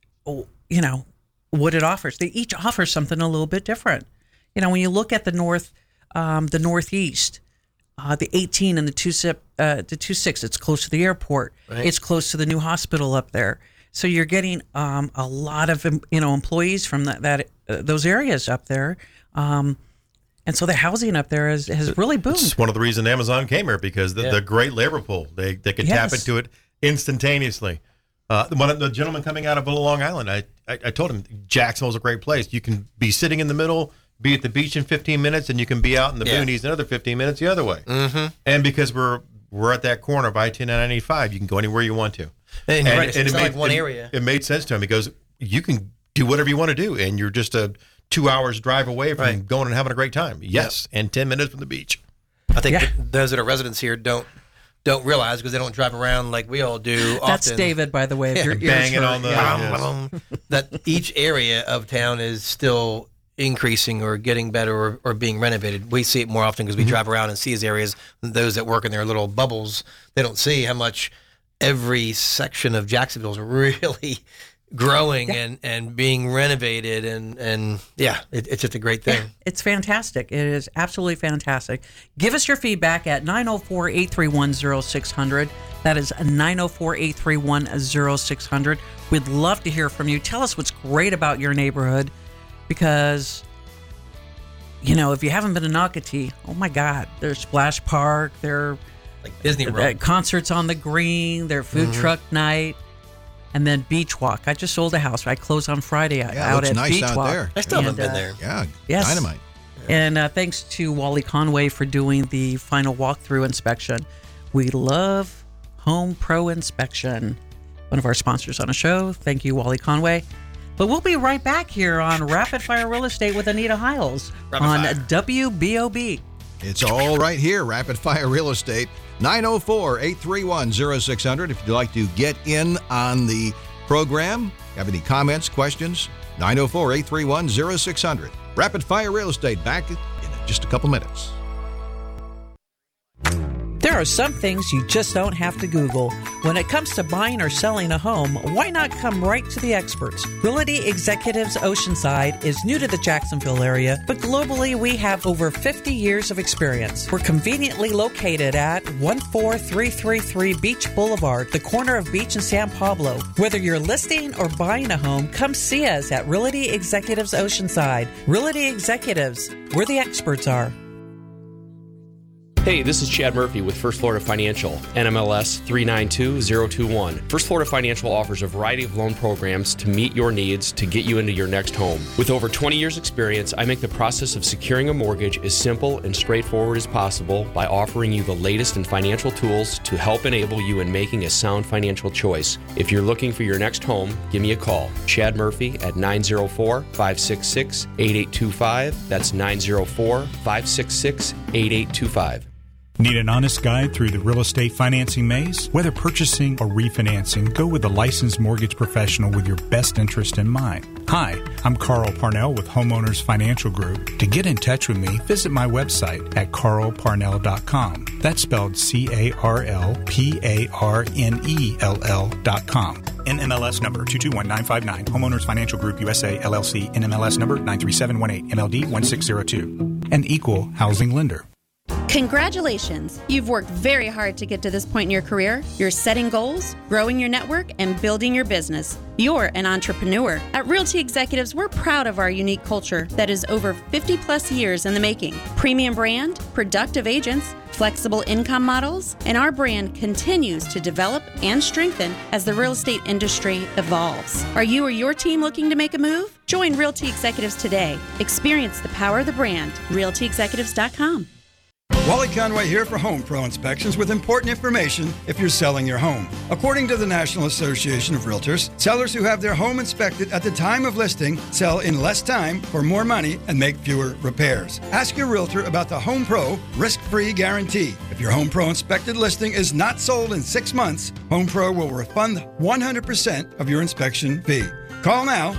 what it offers. They each offer something a little bit different. When you look at the Northeast, the 18 and the 26, it's close to the airport. Right. It's close to the new hospital up there. So you're getting a lot of employees from those areas up there. And so the housing up there has really boomed. It's one of the reasons Amazon came here, because the great labor pool. They could tap into it instantaneously. The gentleman coming out of Long Island, I told him Jacksonville's a great place. You can be sitting in the middle, be at the beach in 15 minutes, and you can be out in the boonies another 15 minutes the other way. Mm-hmm. And because we're at that corner of I-10 and I-95, you can go anywhere you want to. And it's not like one area. It made sense to him. He goes, you can do whatever you want to do, and you're just a 2 hours drive away from going and having a great time. Yes, and 10 minutes from the beach. I think those that are residents here don't realize, because they don't drive around like we all do. That's often. David, by the way. If you're banging on the that each area of town is still increasing or getting better or being renovated. We see it more often because we drive around and see these areas. Those that work in their little bubbles, they don't see how much every section of Jacksonville is really growing and being renovated, and it's just a great thing. It's fantastic. It is absolutely fantastic. Give us your feedback at 904-831-0600. That is 904-831-0600. We'd love to hear from you. Tell us what's great about your neighborhood, because if you haven't been to Nocatee, oh my God, there's Splash Park, there like Disney World, concerts on the green, their food truck night. And then Beach Walk. I just sold a house. I close on Friday out at nice Beach out Walk. There. I still haven't been there. Yeah, yes. Dynamite. And thanks to Wally Conway for doing the final walkthrough inspection. We love Home Pro Inspection, one of our sponsors on the show. Thank you, Wally Conway. But we'll be right back here on Rapid Fire Real Estate with Anita Hiles on WBOB. It's all right here, Rapid Fire Real Estate, 904-831-0600. If you'd like to get in on the program, have any comments, questions, 904-831-0600. Rapid Fire Real Estate, back in just a couple minutes. There are some things you just don't have to Google. When it comes to buying or selling a home, why not come right to the experts? Realty Executives Oceanside is new to the Jacksonville area, but globally we have over 50 years of experience. We're conveniently located at 14333 Beach Boulevard, the corner of Beach and San Pablo. Whether you're listing or buying a home, come see us at Realty Executives Oceanside. Realty Executives, where the experts are. Hey, this is Chad Murphy with First Florida Financial, NMLS 392021. First Florida Financial offers a variety of loan programs to meet your needs to get you into your next home. With over 20 years experience, I make the process of securing a mortgage as simple and straightforward as possible by offering you the latest in financial tools to help enable you in making a sound financial choice. If you're looking for your next home, give me a call. Chad Murphy at 904-566-8825. That's 904-566-8825. Need an honest guide through the real estate financing maze? Whether purchasing or refinancing, go with a licensed mortgage professional with your best interest in mind. Hi, I'm Carl Parnell with Homeowners Financial Group. To get in touch with me, visit my website at carlparnell.com. That's spelled CarlParnell.com. NMLS number 221959. Homeowners Financial Group USA, LLC. NMLS number 93718. MLD 1602. An equal housing lender. Congratulations! You've worked very hard to get to this point in your career. You're setting goals, growing your network, and building your business. You're an entrepreneur. At Realty Executives, we're proud of our unique culture that is over 50 plus years in the making. Premium brand, productive agents, flexible income models, and our brand continues to develop and strengthen as the real estate industry evolves. Are you or your team looking to make a move? Join Realty Executives today. Experience the power of the brand. RealtyExecutives.com. Wally Conway here for Home Pro Inspections with important information if you're selling your home. According to the National Association of Realtors, sellers who have their home inspected at the time of listing sell in less time for more money and make fewer repairs. Ask your realtor about the Home Pro risk-free guarantee. If your Home Pro inspected listing is not sold in 6 months, Home Pro will refund 100% of your inspection fee. Call now,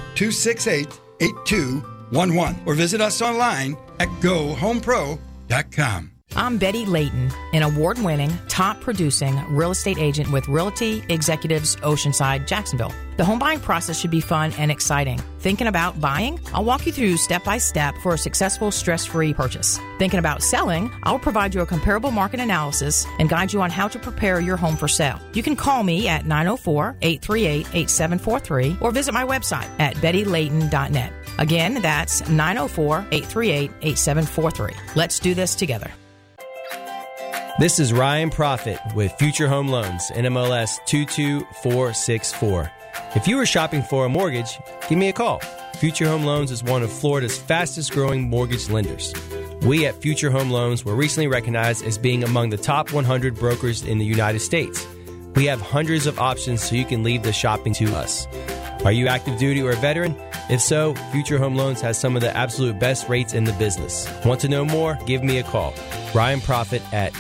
268-8211, or visit us online at GoHomePro.com. I'm Betty Layton, an award-winning, top-producing real estate agent with Realty Executives Oceanside, Jacksonville. The home buying process should be fun and exciting. Thinking about buying? I'll walk you through step-by-step for a successful, stress-free purchase. Thinking about selling? I'll provide you a comparable market analysis and guide you on how to prepare your home for sale. You can call me at 904-838-8743 or visit my website at bettylayton.net. Again, that's 904-838-8743. Let's do this together. This is Ryan Profit with Future Home Loans, NMLS 22464. If you are shopping for a mortgage, give me a call. Future Home Loans is one of Florida's fastest growing mortgage lenders. We at Future Home Loans were recently recognized as being among the top 100 brokers in the United States. We have hundreds of options so you can leave the shopping to us. Are you active duty or a veteran? If so, Future Home Loans has some of the absolute best rates in the business. Want to know more? Give me a call. Ryan Profit at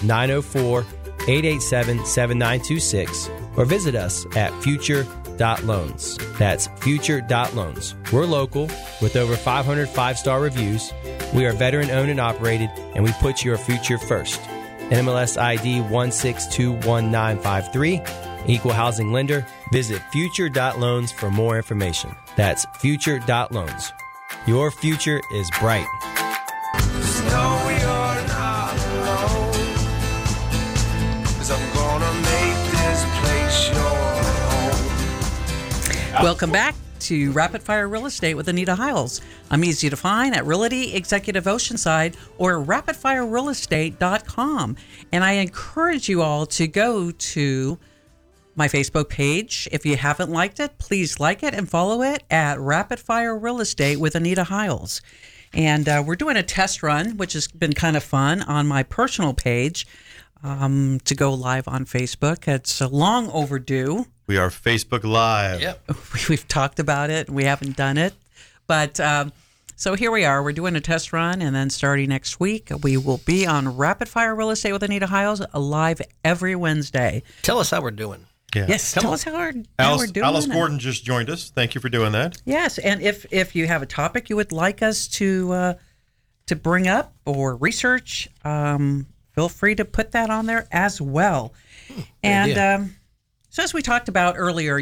904-887-7926 or visit us at future.loans. That's future.loans. We're local with over 500 five-star reviews. We are veteran-owned and operated, and we put your future first. NMLS ID 1621953. Equal housing lender. Visit future.loans for more information. That's future.loans. Your future is bright. Just know you're not alone, 'cause I'm gonna make this place your home. Welcome back to Rapid Fire Real Estate with Anita Hiles. I'm easy to find at Realty Executive Oceanside or rapidfirerealestate.com. And I encourage you all to go to my Facebook page. If you haven't liked it, please like it and follow it at Rapid Fire Real Estate with Anita Hiles. And we're doing a test run, which has been kind of fun on my personal page to go live on Facebook. It's long overdue. We are Facebook Live. Yep. We've talked about it. We haven't done it. But so here we are. We're doing a test run. And then starting next week, we will be on Rapid Fire Real Estate with Anita Hiles live every Wednesday. Tell us how we're doing. Yeah. Yes, tell us how we're doing. Alice it. Gordon just joined us. Thank you for doing that. Yes, and if you have a topic you would like us to bring up or research, feel free to put that on there as well. And so as we talked about earlier,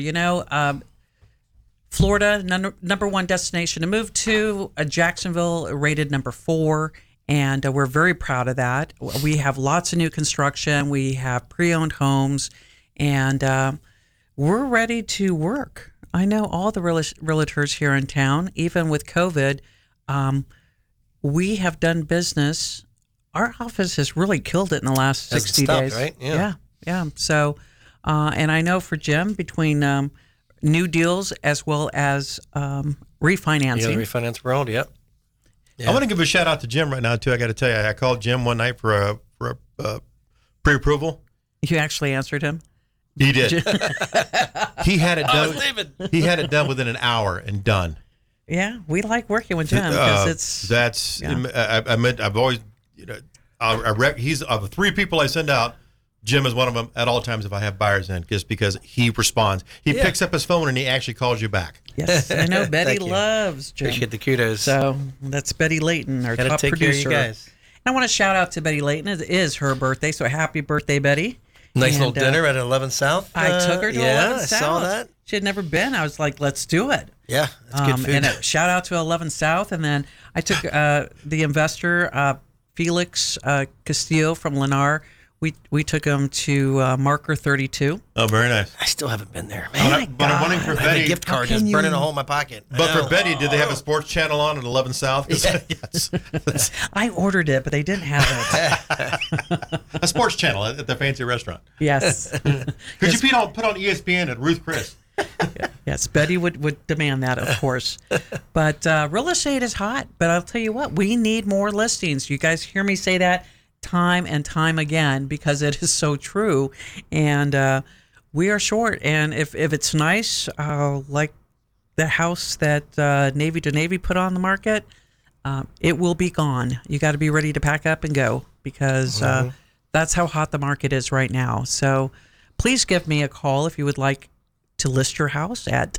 Florida, number one destination to move to, Jacksonville rated number 4, and we're very proud of that. We have lots of new construction. We have pre-owned homes, and we're ready to work. I know all the realtors here in town, even with COVID, we have done business. Our office has really killed it in the last 60 days. Right? Yeah. So, and I know for Jim, between new deals as well as refinancing. Yeah, the refinance world, yep. Yeah. I want to give a shout out to Jim right now, too. I got to tell you, I called Jim one night for a pre-approval. You actually answered him? He did. He had it done. He had it done within an hour and done. Yeah, we like working with Jim because I've always, he's of the 3 people I send out, Jim is one of them at all times if I have buyers in, just because he responds. He picks up his phone and he actually calls you back. Yes, I know Betty loves Jim. Appreciate the kudos. So that's Betty Layton, our top take producer. Care of you guys. And I want to shout out to Betty Layton. It is her birthday, so happy birthday, Betty. Nice little dinner at 11 South. I took her to 11 South. I saw that. She had never been. I was like, let's do it. Yeah, that's good food. And a shout out to 11 South. And then I took the investor, Felix Castillo from Lennar. We took him to Marker 32. Oh, very nice. I still haven't been there. But I'm wondering for Betty. A gift card just burning a hole in my pocket. But for Betty, did they have a sports channel on at 11 South? Yes. I ordered it, but they didn't have it. A sports channel at the fancy restaurant. Yes. Could you put on ESPN at Ruth Chris? Yes, Betty would demand that, of course. But real estate is hot. But I'll tell you what, we need more listings. You guys hear me say that time and time again because it is so true. And we are short. And if it's nice, like the house that Navy to Navy put on the market, it will be gone. You got to be ready to pack up and go because that's how hot the market is right now. So please give me a call if you would like to list your house at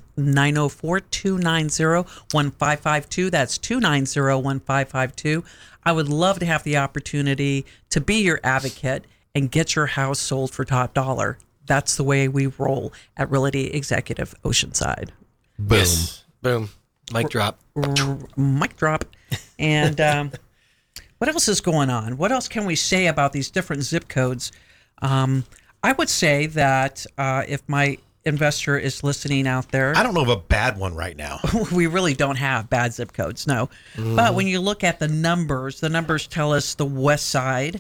904-290-1552. That's 290-1552. I would love to have the opportunity to be your advocate and get your house sold for top dollar. That's the way we roll at Realty Executive Oceanside. Boom. Yes. Boom. Mic drop. Mic drop. And what else is going on? What else can we say about these different zip codes? I would say that if my investor is listening out there. I don't know of a bad one right now. We really don't have bad zip codes, no. But when you look at the numbers tell us the west side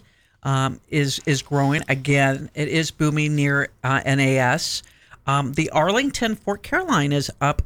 is growing. Again, it is booming near NAS. The Arlington, Fort Caroline is up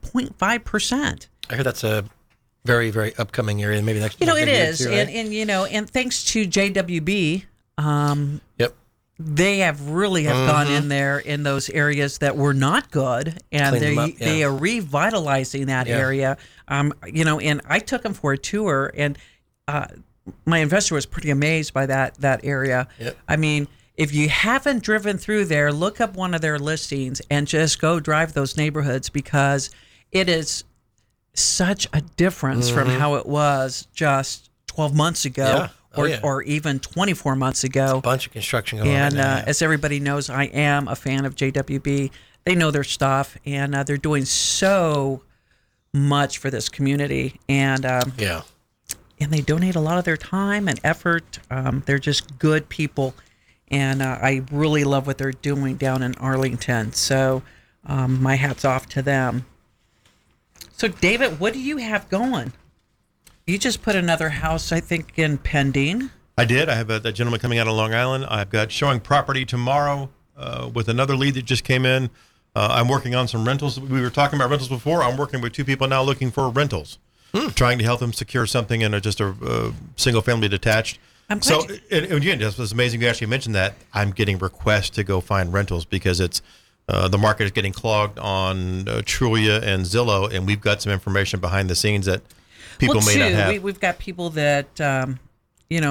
8.5%. I heard that's a very, very upcoming area. Maybe next year. It is. Too, right? And thanks to JWB, yep. They have really gone in there in those areas that were not good, and they are revitalizing that area. And I took them for a tour, and my investor was pretty amazed by that area. Yep. I mean, if you haven't driven through there, look up one of their listings and just go drive those neighborhoods because it is such a difference from how it was just 12 months ago. Yeah. Or even 24 months ago. There's a bunch of construction going on. And as everybody knows, I am a fan of JWB. They know their stuff, and they're doing so much for this community. And and they donate a lot of their time and effort. They're just good people, and I really love what they're doing down in Arlington. So my hat's off to them. So, David, what do you have going? You just put another house, I think, in pending. I did. I have a gentleman coming out of Long Island. I've got showing property tomorrow with another lead that just came in. I'm working on some rentals. We were talking about rentals before. I'm working with 2 people now looking for rentals, trying to help them secure something in just a single-family detached. And again, it was amazing you actually mentioned that. I'm getting requests to go find rentals because it's the market is getting clogged on Trulia and Zillow, and we've got some information behind the scenes that people may not have. We've got people that,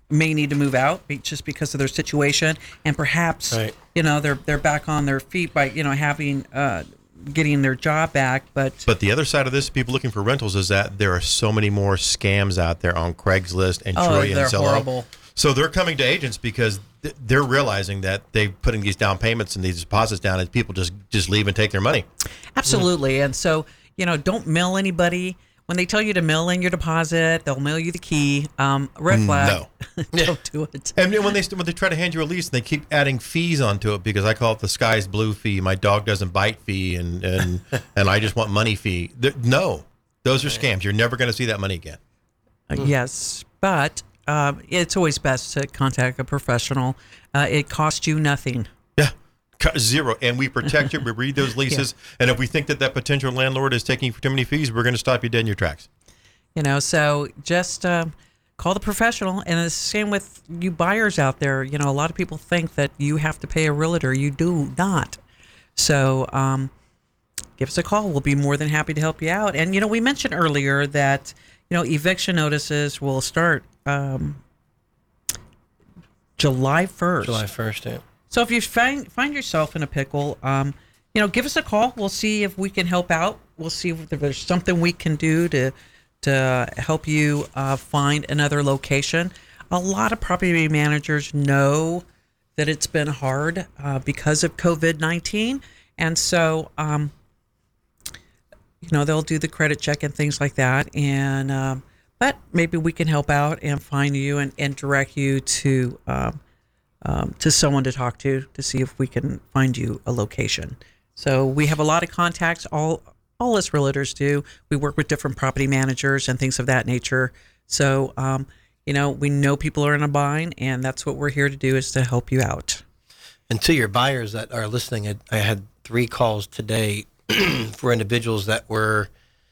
may need to move out just because of their situation, and perhaps they're back on their feet by having getting their job back. But the other side of this, people looking for rentals, is that there are so many more scams out there on Craigslist and Troy and Zillow. Horrible. So they're coming to agents because they're realizing that they're putting these down payments and these deposits down, and people just leave and take their money. Absolutely. And so, don't mail anybody. When they tell you to mail in your deposit, they'll mail you the key. Red flag. No. Don't do it. And when they try to hand you a lease, they keep adding fees onto it, because I call it the sky's blue fee, my dog doesn't bite fee, and I just want money fee. No, those are scams. You're never going to see that money again. Yes, but it's always best to contact a professional. It costs you nothing. Zero. And we protect you. We read those leases. And if we think that potential landlord is taking too many fees, we're going to stop you dead in your tracks. So just call the professional. And the same with you buyers out there. A lot of people think that you have to pay a realtor. You do not. So give us a call. We'll be more than happy to help you out. And, we mentioned earlier that, eviction notices will start July 1st. July 1st, yeah. So if you find yourself in a pickle, give us a call. We'll see if we can help out. We'll see if there's something we can do to help you find another location. A lot of property managers know that it's been hard because of COVID-19. And so, they'll do the credit check and things like that. And but maybe we can help out and find you and direct you to someone to talk to see if we can find you a location. So we have a lot of contacts, all us realtors do. We work with different property managers and things of that nature. So, we know people are in a bind, and that's what we're here to do, is to help you out. And to your buyers that are listening, I had 3 calls today for individuals that were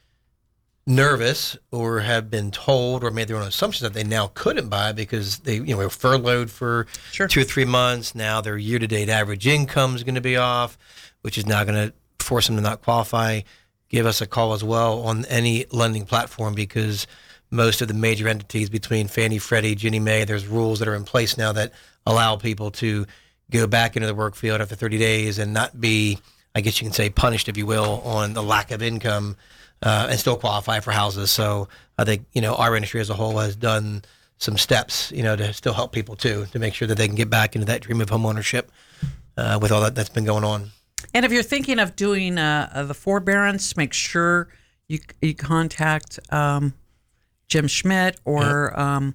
nervous or have been told or made their own assumptions that they now couldn't buy because they were furloughed for 2 or 3 months. Now their year-to-date average income is going to be off, which is now going to force them to not qualify. Give us a call as well on any lending platform, because most of the major entities between Fannie, Freddie, Ginnie Mae, there's rules that are in place now that allow people to go back into the work field after 30 days and not be, I guess you can say, punished, if you will, on the lack of income. And still qualify for houses. So I think, our industry as a whole has done some steps, to still help people too, to make sure that they can get back into that dream of homeownership with all that's been going on. And if you're thinking of doing the forbearance, make sure you contact Jim Schmidt or,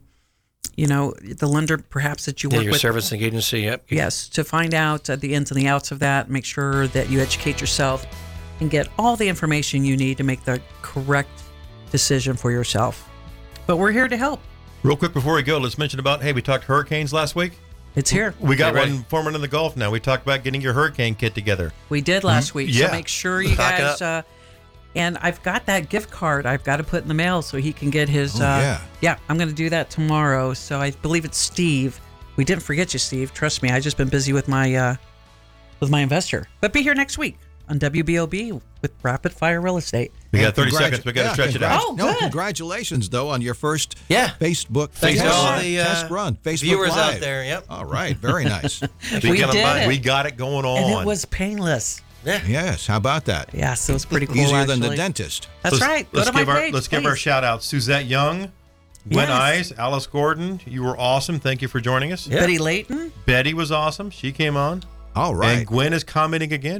the lender perhaps that you work with. Your servicing agency, yep. Yes, to find out the ins and the outs of that. Make sure that you educate yourself and get all the information you need to make the correct decision for yourself. But we're here to help. Real quick before we go, let's mention about, we talked hurricanes last week. It's here. We got one forming in the Gulf now. We talked about getting your hurricane kit together. We did last week. Yeah. So make sure you guys, and I've got that gift card I've got to put in the mail so he can get his, I'm going to do that tomorrow. So I believe it's Steve. We didn't forget you, Steve. Trust me. I've just been busy with my investor. But be here next week on WBOB with Rapid Fire Real Estate. We got 30 seconds. We got to stretch it out. Oh, good. Congratulations, though, on your first Facebook Thanks to all the test run. Facebook viewers Live. out there. Yep. All right. Very nice. We did it. We got it going on. And it was painless. Yeah. Yes. How about that? Yeah, so it's pretty cool. Easier than the actually. dentist. That's right. Go to my page, Let's give our shout out. Suzette Young, Gwen Eyes, Alice Gordon. You were awesome. Thank you for joining us. Betty Layton. Betty was awesome. She came on. All right. And Gwen is commenting again.